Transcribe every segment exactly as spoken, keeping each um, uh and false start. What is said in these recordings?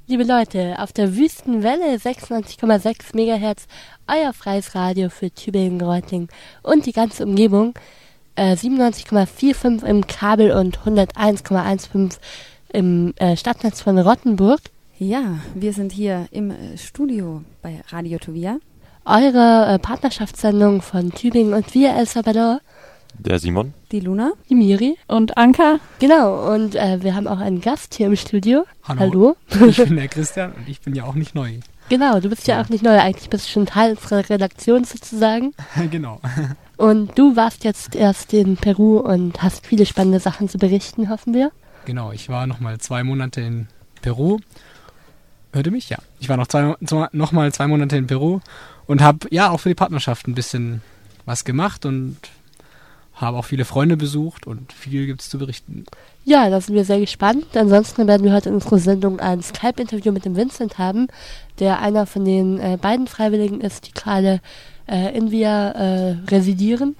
Liebe Leute, auf der Wüstenwelle sechsundneunzig Komma sechs Megahertz, euer freies Radio für Tübingen, Reutlingen und die ganze Umgebung, äh, siebenundneunzig Komma fünfundvierzig im Kabel und hunderteins Komma fünfzehn im äh, Stadtnetz von Rottenburg. Ja, wir sind hier im äh, Studio bei Radio Tuvia. Eure äh, Partnerschaftssendung von Tübingen und Via El Salvador. Der Simon. Die Luna. Die Miri. Und Anka. Genau, und äh, wir haben auch einen Gast hier im Studio. Hallo. Hallo. Ich bin der Christian und ich bin ja auch nicht neu. Genau, du bist ja, ja auch nicht neu, eigentlich bist du schon Teil unserer Redaktion sozusagen. Genau. Und du warst jetzt erst in Peru und hast viele spannende Sachen zu berichten, hoffen wir. Genau, ich war nochmal zwei Monate in Peru. Hört ihr mich? Ja. Ich war noch, zwei, noch mal zwei Monate in Peru und habe ja auch für die Partnerschaft ein bisschen was gemacht und habe auch viele Freunde besucht und viel gibt es zu berichten. Ja, da sind wir sehr gespannt. Ansonsten werden wir heute in unserer Sendung ein Skype-Interview mit dem Vincent haben, der einer von den äh, beiden Freiwilligen ist, die gerade äh, in Via äh, residieren.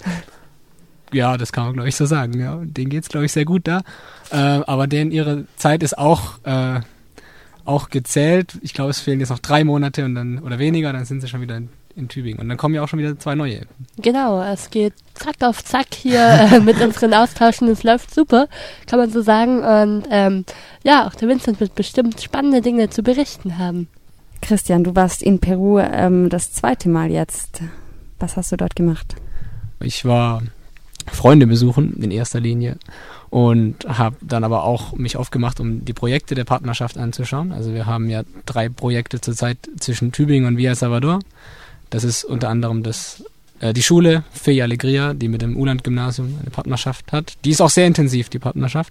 Ja, das kann man, glaube ich, so sagen. Ja. Denen geht es, glaube ich, sehr gut da. Äh, aber denen ihre Zeit ist auch, äh, auch gezählt. Ich glaube, es fehlen jetzt noch drei Monate und dann oder weniger, dann sind sie schon wieder in in Tübingen. Und dann kommen ja auch schon wieder zwei neue. Genau, es geht zack auf zack hier äh, mit unseren Austauschen. Es läuft super, kann man so sagen. Und ähm, ja, auch der Vincent wird bestimmt spannende Dinge zu berichten haben. Christian, du warst in Peru ähm, das zweite Mal jetzt. Was hast du dort gemacht? Ich war Freunde besuchen in erster Linie und habe dann aber auch mich aufgemacht, um die Projekte der Partnerschaft anzuschauen. Also wir haben ja drei Projekte zurzeit zwischen Tübingen und Via El Salvador. Das ist unter anderem das, äh, die Schule Fe y Alegría, die mit dem Uland-Gymnasium eine Partnerschaft hat. Die ist auch sehr intensiv, die Partnerschaft.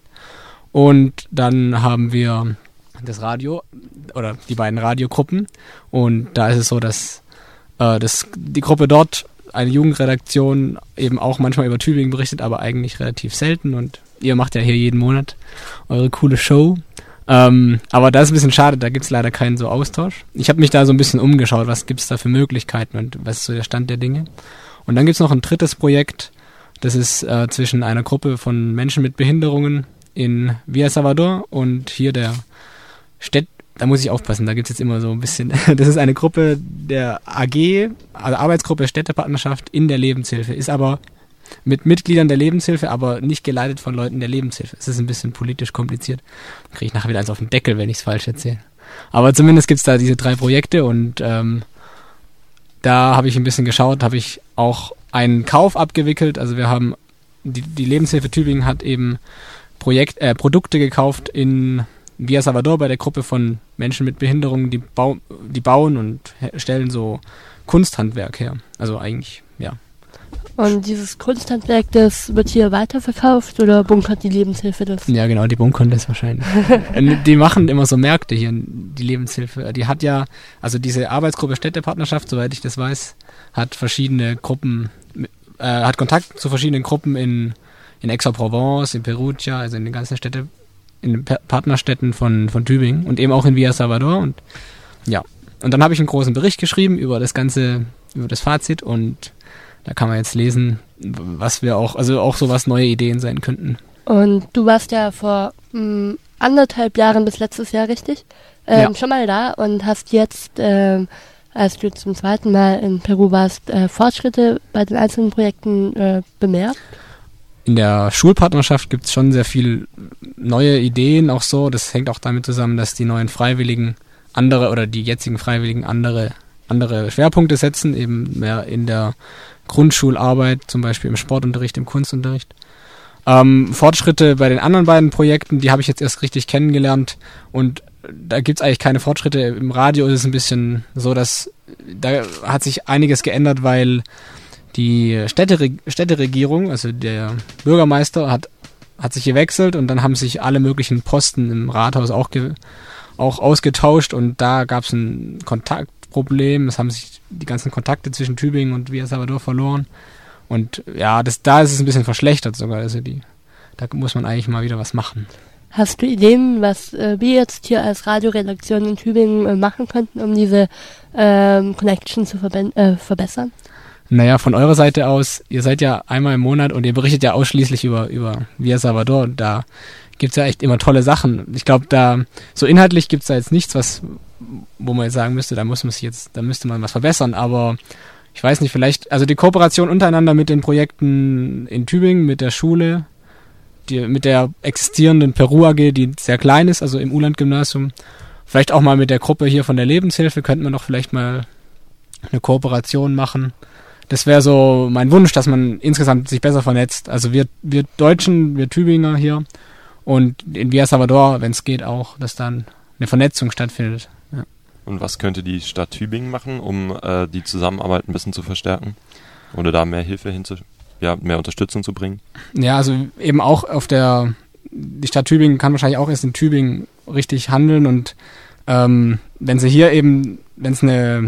Und dann haben wir das Radio, oder die beiden Radiogruppen. Und da ist es so, dass äh, das, die Gruppe dort, eine Jugendredaktion, eben auch manchmal über Tübingen berichtet, aber eigentlich relativ selten. Und ihr macht ja hier jeden Monat eure coole Show. Ähm, aber das ist ein bisschen schade, da gibt es leider keinen so Austausch. Ich habe mich da so ein bisschen umgeschaut, was gibt es da für Möglichkeiten und was ist so der Stand der Dinge. Und dann gibt es noch ein drittes Projekt, das ist äh, zwischen einer Gruppe von Menschen mit Behinderungen in Via El Salvador und hier der Städt, da muss ich aufpassen, da gibt es jetzt immer so ein bisschen, das ist eine Gruppe der A G, also Arbeitsgruppe Städtepartnerschaft in der Lebenshilfe, ist aber mit Mitgliedern der Lebenshilfe, aber nicht geleitet von Leuten der Lebenshilfe. Es ist ein bisschen politisch kompliziert. Dann kriege ich nachher wieder eins auf den Deckel, wenn ich es falsch erzähle. Aber zumindest gibt es da diese drei Projekte und ähm, da habe ich ein bisschen geschaut, habe ich auch einen Kauf abgewickelt. Also wir haben, die, die Lebenshilfe Tübingen hat eben Projekt, äh, Produkte gekauft in Via El Salvador bei der Gruppe von Menschen mit Behinderungen, die, bau, die bauen und stellen so Kunsthandwerk her. Also eigentlich, ja. Und dieses Kunsthandwerk, das wird hier weiterverkauft oder bunkert die Lebenshilfe das? Ja, genau, die bunkern das wahrscheinlich. Die machen immer so Märkte hier, die Lebenshilfe. Die hat ja, also diese Arbeitsgruppe Städtepartnerschaft, soweit ich das weiß, hat verschiedene Gruppen, äh, hat Kontakt zu verschiedenen Gruppen in, in Aix-en-Provence, in Perugia, also in den ganzen Städten, in den pa- Partnerstädten von, von Tübingen und eben auch in Via El Salvador. Und ja, und dann habe ich einen großen Bericht geschrieben über das ganze, über das Fazit und da kann man jetzt lesen, was wir auch, also auch so was neue Ideen sein könnten. Und du warst ja vor mh, anderthalb Jahren bis letztes Jahr, richtig? Ähm, ja. Schon mal da und hast jetzt, ähm, als du zum zweiten Mal in Peru warst, äh, Fortschritte bei den einzelnen Projekten äh, bemerkt? In der Schulpartnerschaft gibt es schon sehr viel neue Ideen auch so. Das hängt auch damit zusammen, dass die neuen Freiwilligen andere oder die jetzigen Freiwilligen andere, andere Schwerpunkte setzen, eben mehr in der Grundschularbeit, zum Beispiel im Sportunterricht, im Kunstunterricht. Ähm, Fortschritte bei den anderen beiden Projekten, die habe ich jetzt erst richtig kennengelernt und da gibt es eigentlich keine Fortschritte. Im Radio ist es ein bisschen so, dass da hat sich einiges geändert, weil die Städtere- Städteregierung, also der Bürgermeister, hat, hat sich gewechselt und dann haben sich alle möglichen Posten im Rathaus auch, ge- auch ausgetauscht und da gab es ein Kontaktproblem. Es haben sich die ganzen Kontakte zwischen Tübingen und Via El Salvador verloren. Und ja, das, da ist es ein bisschen verschlechtert sogar. Also die, da muss man eigentlich mal wieder was machen. Hast du Ideen, was äh, wir jetzt hier als Radioredaktion in Tübingen äh, machen könnten, um diese ähm, Connection zu verbe- äh, verbessern? Naja, von eurer Seite aus, ihr seid ja einmal im Monat und ihr berichtet ja ausschließlich über, über Via El Salvador. Und da gibt's ja echt immer tolle Sachen. Ich glaube, da, so inhaltlich gibt's da jetzt nichts, was, wo man jetzt sagen müsste, da muss man sich jetzt, da müsste man was verbessern, aber ich weiß nicht, vielleicht, also die Kooperation untereinander mit den Projekten in Tübingen, mit der Schule, die, mit der existierenden Peru A G, die sehr klein ist, also im Uland-Gymnasium, vielleicht auch mal mit der Gruppe hier von der Lebenshilfe, könnte man doch vielleicht mal eine Kooperation machen. Das wäre so mein Wunsch, dass man insgesamt sich besser vernetzt. Also wir, wir Deutschen, wir Tübinger hier und in Villa Salvador, wenn es geht auch, dass dann eine Vernetzung stattfindet. Ja. Und was könnte die Stadt Tübingen machen, um äh, die Zusammenarbeit ein bisschen zu verstärken? Oder da mehr Hilfe hinzu, ja, mehr Unterstützung zu bringen? Ja, also eben auch auf der, die Stadt Tübingen kann wahrscheinlich auch erst in Tübingen richtig handeln und ähm, wenn sie hier eben, wenn es eine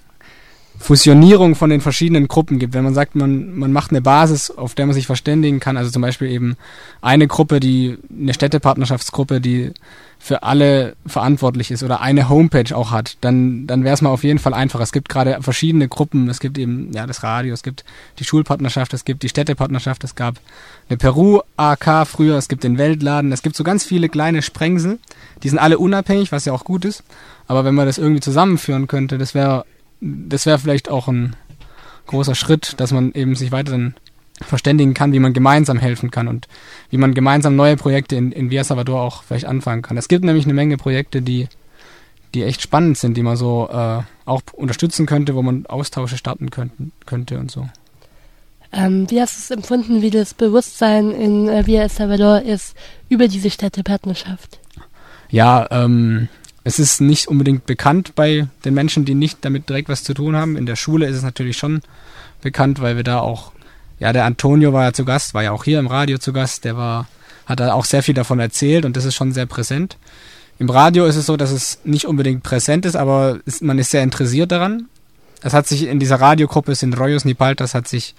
Fusionierung von den verschiedenen Gruppen gibt. Wenn man sagt, man, man macht eine Basis, auf der man sich verständigen kann, also zum Beispiel eben eine Gruppe, die eine Städtepartnerschaftsgruppe, die für alle verantwortlich ist oder eine Homepage auch hat, dann, dann wäre es mal auf jeden Fall einfacher. Es gibt gerade verschiedene Gruppen, es gibt eben ja das Radio, es gibt die Schulpartnerschaft, es gibt die Städtepartnerschaft, es gab eine Peru A K früher, es gibt den Weltladen, es gibt so ganz viele kleine Sprengsel, die sind alle unabhängig, was ja auch gut ist, aber wenn man das irgendwie zusammenführen könnte, das wäre Das wäre vielleicht auch ein großer Schritt, dass man eben sich weiterhin verständigen kann, wie man gemeinsam helfen kann und wie man gemeinsam neue Projekte in, in Villa Salvador auch vielleicht anfangen kann. Es gibt nämlich eine Menge Projekte, die, die echt spannend sind, die man so äh, auch unterstützen könnte, wo man Austausche starten könnten, könnte und so. Ähm, wie hast du es empfunden, wie das Bewusstsein in äh, Villa Salvador ist über diese Städtepartnerschaft? Ja, ähm, es ist nicht unbedingt bekannt bei den Menschen, die nicht damit direkt was zu tun haben. In der Schule ist es natürlich schon bekannt, weil wir da auch, ja, der Antonio war ja zu Gast, war ja auch hier im Radio zu Gast, der war, hat da auch sehr viel davon erzählt und das ist schon sehr präsent. Im Radio ist es so, dass es nicht unbedingt präsent ist, aber es, man ist sehr interessiert daran. Es hat sich in dieser Radiogruppe, sind Rollos ni Paltas, hat sich,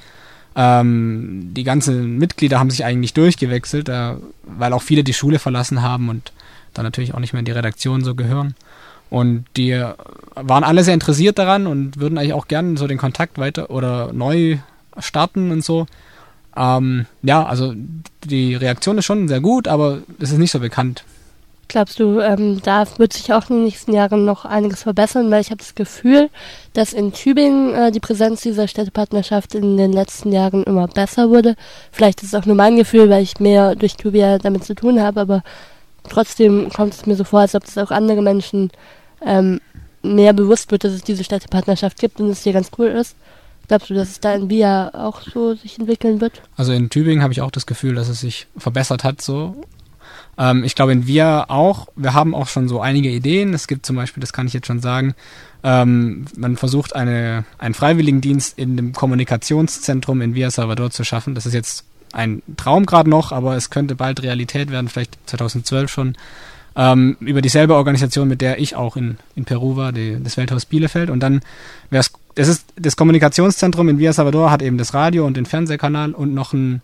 ähm, die ganzen Mitglieder haben sich eigentlich durchgewechselt, äh, weil auch viele die Schule verlassen haben und dann natürlich auch nicht mehr in die Redaktion so gehören. Und die waren alle sehr interessiert daran und würden eigentlich auch gerne so den Kontakt weiter oder neu starten und so. Ähm, ja, also die Reaktion ist schon sehr gut, aber es ist nicht so bekannt. Glaubst du, ähm, da wird sich auch in den nächsten Jahren noch einiges verbessern? Weil ich habe das Gefühl, dass in Tübingen äh, die Präsenz dieser Städtepartnerschaft in den letzten Jahren immer besser wurde. Vielleicht ist es auch nur mein Gefühl, weil ich mehr durch Tübingen damit zu tun habe, aber trotzdem kommt es mir so vor, als ob es auch andere Menschen ähm, mehr bewusst wird, dass es diese Städtepartnerschaft gibt und es hier ganz cool ist. Glaubst du, dass es da in Villa auch so sich entwickeln wird? Also in Tübingen habe ich auch das Gefühl, dass es sich verbessert hat so. Ähm, ich glaube in Villa auch. Wir haben auch schon so einige Ideen. Es gibt zum Beispiel, das kann ich jetzt schon sagen, ähm, man versucht eine, einen Freiwilligendienst in dem Kommunikationszentrum in Villa Salvador zu schaffen. Das ist jetzt ein Traum gerade noch, aber es könnte bald Realität werden, vielleicht zweitausendzwölf schon, ähm, über dieselbe Organisation, mit der ich auch in, in Peru war, die, das Welthaus Bielefeld. Und dann wäre es, das ist das Kommunikationszentrum in Villa Salvador, hat eben das Radio und den Fernsehkanal und noch ein,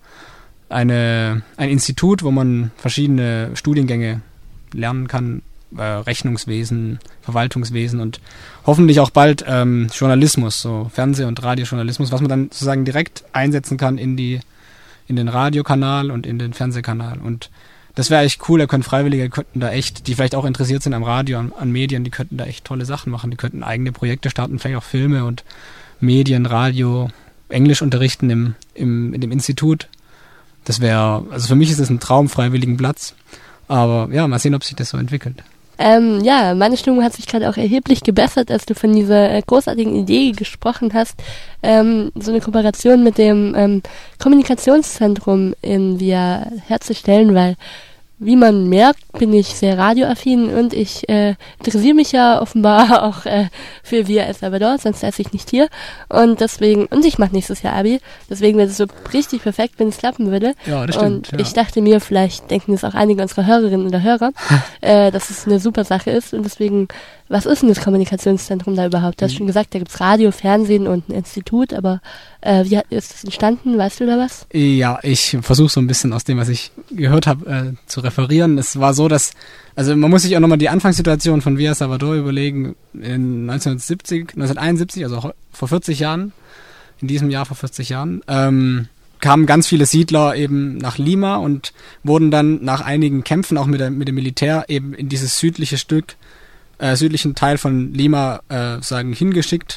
eine, ein Institut, wo man verschiedene Studiengänge lernen kann, äh, Rechnungswesen, Verwaltungswesen und hoffentlich auch bald ähm, Journalismus, so Fernseh- und Radiojournalismus, was man dann sozusagen direkt einsetzen kann in die in den Radiokanal und in den Fernsehkanal. Und das wäre echt cool, da können Freiwillige, könnten da echt, die vielleicht auch interessiert sind am Radio, an, an Medien, die könnten da echt tolle Sachen machen. Die könnten eigene Projekte starten, vielleicht auch Filme und Medien, Radio, Englisch unterrichten im, im, in dem Institut. Das wäre, also für mich ist das ein Traum, freiwilligen Platz. Aber ja, mal sehen, ob sich das so entwickelt. Ähm, ja, meine Stimmung hat sich gerade auch erheblich gebessert, als du von dieser äh, großartigen Idee gesprochen hast, ähm, so eine Kooperation mit dem ähm, Kommunikationszentrum in Villa herzustellen, weil, wie man merkt, bin ich sehr radioaffin und ich äh, interessiere mich ja offenbar auch äh, für Villa El Salvador, sonst esse ich nicht hier. Und deswegen, und ich mache nächstes Jahr Abi, deswegen wäre es so richtig perfekt, wenn es klappen würde. Ja, das stimmt. Und ja. ich dachte mir, vielleicht denken es auch einige unserer Hörerinnen oder Hörer, äh, dass es eine super Sache ist. Und deswegen, was ist denn das Kommunikationszentrum da überhaupt? Du hast schon gesagt, da gibt's Radio, Fernsehen und ein Institut, aber äh, wie hat, ist das entstanden? Weißt du da was? Ja, ich versuche so ein bisschen aus dem, was ich gehört habe, äh, zu referieren. Es war so, dass, also man muss sich auch nochmal die Anfangssituation von Villa Salvador überlegen, in neunzehnhundertsiebzig, neunzehnhunderteinundsiebzig, also vor vierzig Jahren, in diesem Jahr vor vierzig Jahren, ähm, kamen ganz viele Siedler eben nach Lima und wurden dann nach einigen Kämpfen auch mit, der, mit dem Militär eben in dieses südliche Stück, äh, südlichen Teil von Lima äh, sagen hingeschickt.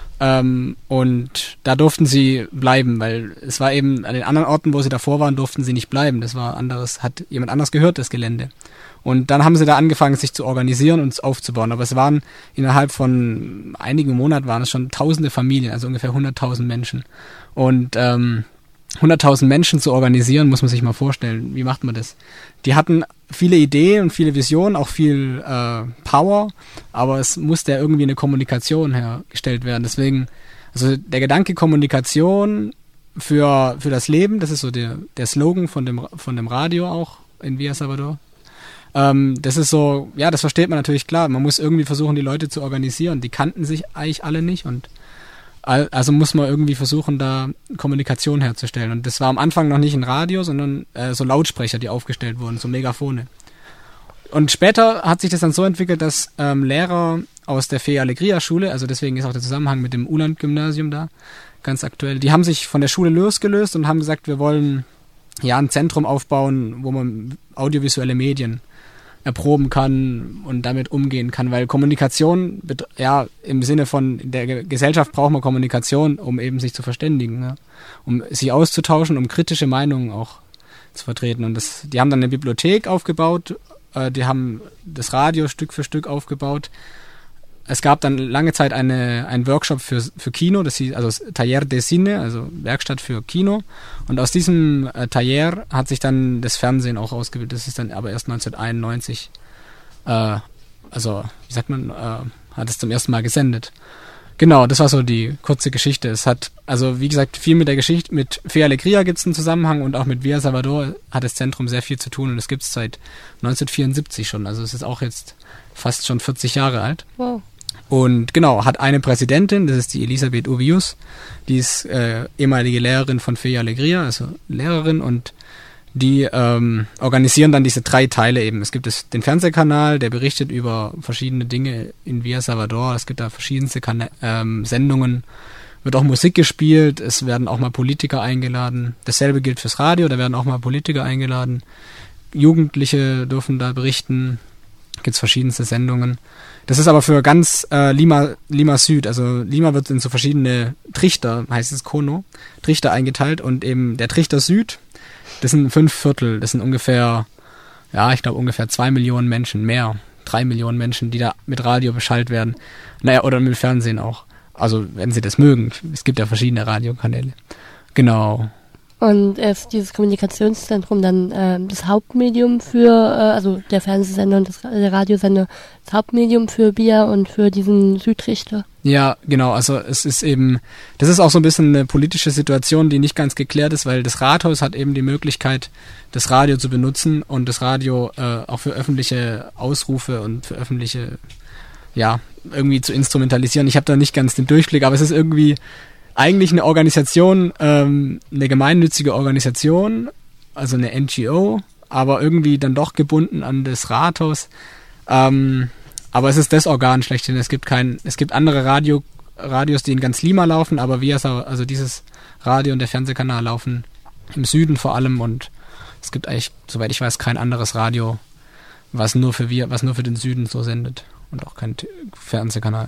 Ähm, und da durften sie bleiben, weil es war eben an den anderen Orten, wo sie davor waren, durften sie nicht bleiben. Das war anderes, hat jemand anders gehört, das Gelände. Und dann haben sie da angefangen, sich zu organisieren und es aufzubauen. Aber es waren innerhalb von einigen Monaten waren es schon tausende Familien, also ungefähr hunderttausend Menschen. Und ähm, hunderttausend Menschen zu organisieren, muss man sich mal vorstellen. Wie macht man das? Die hatten viele Ideen und viele Visionen, auch viel äh, Power, aber es musste ja irgendwie eine Kommunikation hergestellt werden. Deswegen, also der Gedanke Kommunikation für für das Leben, das ist so der der Slogan von dem von dem Radio auch in Villa Salvador. Ähm, das ist so, ja, das versteht man natürlich klar. Man muss irgendwie versuchen, die Leute zu organisieren. Die kannten sich eigentlich alle nicht und also muss man irgendwie versuchen, da Kommunikation herzustellen. Und das war am Anfang noch nicht ein Radio, sondern äh, so Lautsprecher, die aufgestellt wurden, so Megafone. Und später hat sich das dann so entwickelt, dass ähm, Lehrer aus der Fe Alegria Schule, also deswegen ist auch der Zusammenhang mit dem Uland-Gymnasium da ganz aktuell, die haben sich von der Schule losgelöst und haben gesagt, wir wollen ja ein Zentrum aufbauen, wo man audiovisuelle Medien erproben kann und damit umgehen kann, weil Kommunikation, ja, im Sinne von der Gesellschaft braucht man Kommunikation, um eben sich zu verständigen, ja, um sich auszutauschen, um kritische Meinungen auch zu vertreten. Und das, die haben dann eine Bibliothek aufgebaut, äh, die haben das Radio Stück für Stück aufgebaut. Es gab dann lange Zeit eine, einen Workshop für, für Kino, das hieß, also Taller de Cine, also Werkstatt für Kino. Und aus diesem äh, Taller hat sich dann das Fernsehen auch ausgebildet. Das ist dann aber erst neunzehnhunderteinundneunzig, äh, also wie sagt man, äh, hat es zum ersten Mal gesendet. Genau, das war so die kurze Geschichte. Es hat, also wie gesagt, viel mit der Geschichte, mit Fe Alegria gibt es einen Zusammenhang und auch mit Villa Salvador hat das Zentrum sehr viel zu tun und es gibt es seit neunzehnhundertvierundsiebzig schon. Also es ist auch jetzt fast schon vierzig Jahre alt. Wow. Und genau, hat eine Präsidentin, das ist die Elisabeth Uvius, die ist äh, ehemalige Lehrerin von Fe Alegria, also Lehrerin, und die ähm, organisieren dann diese drei Teile eben. Es gibt es, den Fernsehkanal, der berichtet über verschiedene Dinge in Villa Salvador, es gibt da verschiedenste Kana- ähm, Sendungen, wird auch Musik gespielt, es werden auch mal Politiker eingeladen. Dasselbe gilt fürs Radio, da werden auch mal Politiker eingeladen. Jugendliche dürfen da berichten, gibt es verschiedenste Sendungen. Das ist aber für ganz äh, Lima, Lima Süd, also Lima wird in so verschiedene Trichter, heißt es Cono, Trichter eingeteilt und eben der Trichter Süd, das sind fünf Viertel, das sind ungefähr, ja, ich glaube ungefähr zwei Millionen Menschen, mehr, drei Millionen Menschen, die da mit Radio beschallt werden, naja, oder mit Fernsehen auch, also wenn sie das mögen, es gibt ja verschiedene Radiokanäle, genau. Und ist dieses Kommunikationszentrum dann äh, das Hauptmedium für, äh, also der Fernsehsender und das, der Radiosender, das Hauptmedium für Villa und für diesen Südtrichter? Ja, genau, also es ist eben, das ist auch so ein bisschen eine politische Situation, die nicht ganz geklärt ist, weil das Rathaus hat eben die Möglichkeit, das Radio zu benutzen und das Radio äh, auch für öffentliche Ausrufe und für öffentliche, ja, irgendwie zu instrumentalisieren. Ich habe da nicht ganz den Durchblick, aber es ist irgendwie eigentlich eine Organisation, ähm, eine gemeinnützige Organisation, also eine N G O, aber irgendwie dann doch gebunden an das Rathaus. Ähm, aber es ist das Organ schlechthin. Es gibt kein, es gibt andere Radio, Radios, die in ganz Lima laufen, aber wir, also dieses Radio und der Fernsehkanal laufen im Süden vor allem und es gibt eigentlich, soweit ich weiß, kein anderes Radio, was nur für wir, was nur für den Süden so sendet und auch kein T- Fernsehkanal.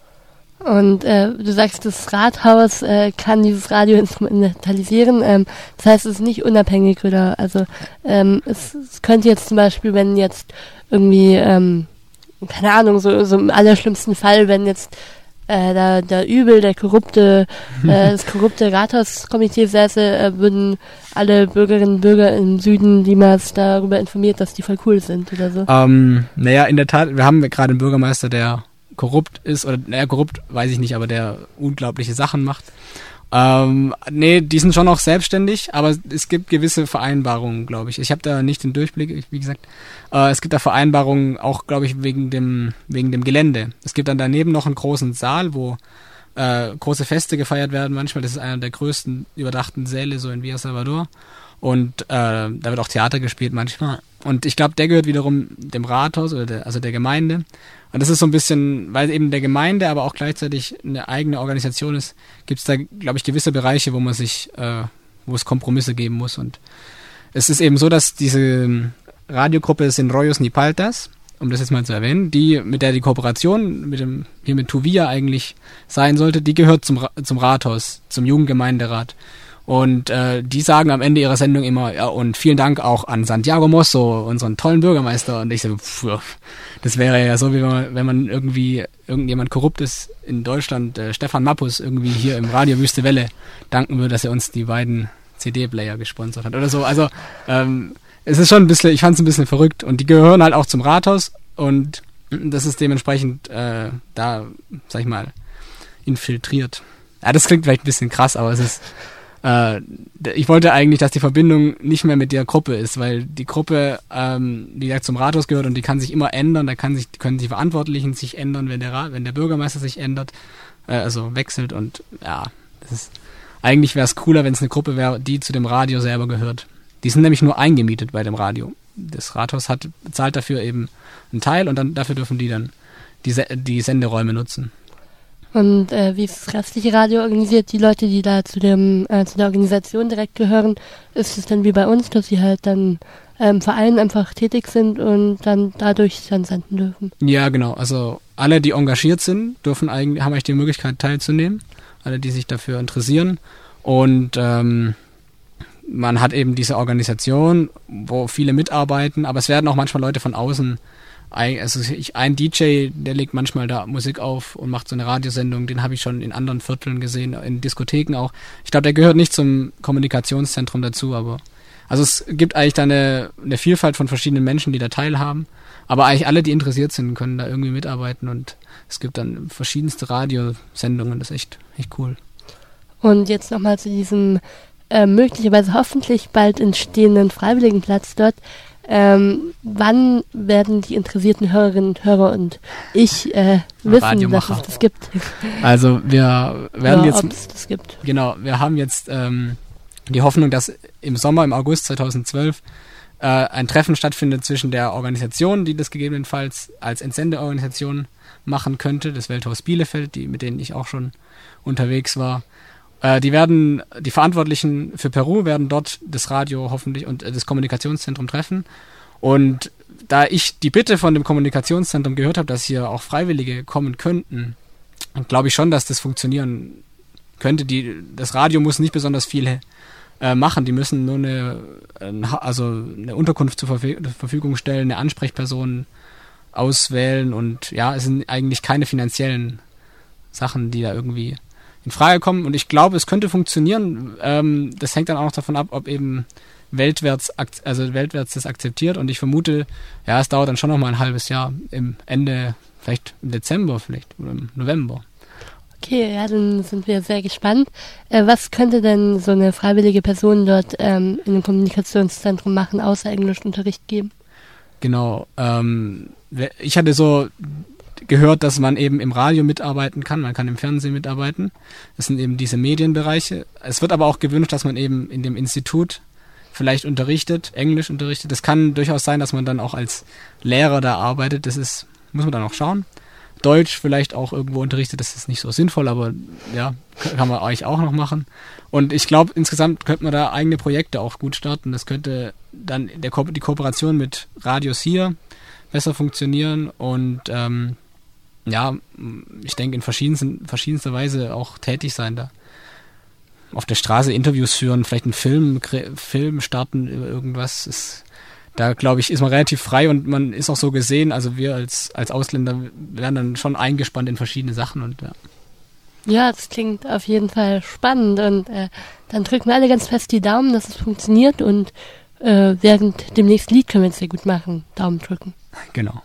Und äh, du sagst, das Rathaus äh, kann dieses Radio instrumentalisieren. Ähm, das heißt, es ist nicht unabhängig, oder? Also ähm, es, es könnte jetzt zum Beispiel, wenn jetzt irgendwie, ähm, keine Ahnung, so, so im allerschlimmsten Fall, wenn jetzt äh, da der Übel, der korrupte, äh, das korrupte Rathauskomitee säße, äh, würden alle Bürgerinnen und Bürger im Süden Limas darüber informiert, dass die voll cool sind oder so. Ähm, naja, in der Tat, wir haben gerade einen Bürgermeister, der korrupt ist, oder naja, korrupt weiß ich nicht, aber der unglaubliche Sachen macht. Ähm, nee, die sind schon auch selbstständig, aber es gibt gewisse Vereinbarungen, glaube ich. Ich habe da nicht den Durchblick, wie gesagt. Äh, es gibt da Vereinbarungen auch, glaube ich, wegen dem wegen dem Gelände. Es gibt dann daneben noch einen großen Saal, wo äh, große Feste gefeiert werden manchmal. Das ist einer der größten überdachten Säle so in Villa Salvador. Und äh, da wird auch Theater gespielt manchmal. Und ich glaube, der gehört wiederum dem Rathaus, oder der, also der Gemeinde. Und das ist so ein bisschen, weil eben der Gemeinde, aber auch gleichzeitig eine eigene Organisation ist, gibt es da, glaube ich, gewisse Bereiche, wo man sich äh, wo es Kompromisse geben muss. Und es ist eben so, dass diese Radiogruppe Sin Rollos Ni Paltas, um das jetzt mal zu erwähnen, die, mit der die Kooperation mit dem, hier mit Tuvia eigentlich sein sollte, die gehört zum, zum Rathaus, zum Jugendgemeinderat. Und äh, die sagen am Ende ihrer Sendung immer, ja, und vielen Dank auch an Santiago Mosso, unseren tollen Bürgermeister. Und ich so, pff, das wäre ja so, wie wenn man, wenn man irgendwie irgendjemand Korruptes in Deutschland, äh, Stefan Mappus, irgendwie hier im Radio Wüste Welle danken würde, dass er uns die beiden C D-Player gesponsert hat oder so. Also ähm, es ist schon ein bisschen, ich fand es ein bisschen verrückt. Und die gehören halt auch zum Rathaus und das ist dementsprechend äh, da, sag ich mal, infiltriert. Ja, das klingt vielleicht ein bisschen krass, aber es ist ich wollte eigentlich, dass die Verbindung nicht mehr mit der Gruppe ist, weil die Gruppe, ähm, wie gesagt, zum Rathaus gehört und die kann sich immer ändern, da kann sich, können die Verantwortlichen sich ändern, wenn der Rat, wenn der Bürgermeister sich ändert, äh, also wechselt und ja, das ist, eigentlich wäre es cooler, wenn es eine Gruppe wäre, die zu dem Radio selber gehört. Die sind nämlich nur eingemietet bei dem Radio. Das Rathaus hat, zahlt dafür eben einen Teil und dann dafür dürfen die dann die, die Senderäume nutzen. Und äh, wie ist das restliche Radio organisiert? Die Leute, die da zu dem äh, zu der Organisation direkt gehören, ist es dann wie bei uns, dass sie halt dann äh, im Verein einfach tätig sind und dann dadurch dann senden dürfen? Ja, genau. Also alle, die engagiert sind, dürfen eigentlich, haben eigentlich die Möglichkeit teilzunehmen. Alle, die sich dafür interessieren. Und ähm, man hat eben diese Organisation, wo viele mitarbeiten, aber es werden auch manchmal Leute von außen. Also ich, ein D J, der legt manchmal da Musik auf und macht so eine Radiosendung, den habe ich schon in anderen Vierteln gesehen, in Diskotheken auch. Ich glaube, der gehört nicht zum Kommunikationszentrum dazu, aber also es gibt eigentlich da eine, eine Vielfalt von verschiedenen Menschen, die da teilhaben, aber eigentlich alle, die interessiert sind, können da irgendwie mitarbeiten und es gibt dann verschiedenste Radiosendungen, das ist echt, echt cool. Und jetzt nochmal zu diesem äh, möglicherweise hoffentlich bald entstehenden Freiwilligenplatz dort. Ähm, wann werden die interessierten Hörerinnen und Hörer und ich äh, wissen, dass es das gibt? Also wir werden ja, jetzt, ob es das gibt. Genau, wir haben jetzt ähm, die Hoffnung, dass im Sommer, im August zweitausendzwölf äh, ein Treffen stattfindet zwischen der Organisation, die das gegebenenfalls als Entsendeorganisation machen könnte, das Welthaus Bielefeld, die, mit denen ich auch schon unterwegs war. Die werden, die Verantwortlichen für Peru werden dort das Radio hoffentlich und das Kommunikationszentrum treffen. Und da ich die Bitte von dem Kommunikationszentrum gehört habe, dass hier auch Freiwillige kommen könnten, glaube ich schon, dass das funktionieren könnte. Die, das Radio muss nicht besonders viel äh, machen. Die müssen nur eine, also eine Unterkunft zur Verfügung stellen, eine Ansprechperson auswählen und ja, es sind eigentlich keine finanziellen Sachen, die da irgendwie in Frage kommen und ich glaube, es könnte funktionieren. Ähm, das hängt dann auch noch davon ab, ob eben weltwärts, also weltwärts das akzeptiert und ich vermute, ja, es dauert dann schon noch mal ein halbes Jahr im Ende, vielleicht im Dezember vielleicht oder im November. Okay, ja, dann sind wir sehr gespannt. Äh, was könnte denn so eine freiwillige Person dort ähm, in einem Kommunikationszentrum machen, außer Englischunterricht geben? Genau, ähm, ich hatte so gehört, dass man eben im Radio mitarbeiten kann, man kann im Fernsehen mitarbeiten. Das sind eben diese Medienbereiche. Es wird aber auch gewünscht, dass man eben in dem Institut vielleicht unterrichtet, Englisch unterrichtet. Das kann durchaus sein, dass man dann auch als Lehrer da arbeitet. Das ist, muss man dann auch schauen. Deutsch vielleicht auch irgendwo unterrichtet, das ist nicht so sinnvoll, aber ja, kann man eigentlich auch noch machen. Und ich glaube, insgesamt könnte man da eigene Projekte auch gut starten. Das könnte dann der Ko- die Kooperation mit Radios hier besser funktionieren und ähm, ja, ich denke in verschiedensten, verschiedenster Weise auch tätig sein da. Auf der Straße Interviews führen, vielleicht einen Film, Film starten über irgendwas. Ist, da glaube ich, ist man relativ frei und man ist auch so gesehen, also wir als, als Ausländer werden dann schon eingespannt in verschiedene Sachen und ja. Ja, das klingt auf jeden Fall spannend und äh, dann drücken wir alle ganz fest die Daumen, dass es funktioniert und äh, während dem nächsten Lied können wir es sehr gut machen. Daumen drücken. Genau.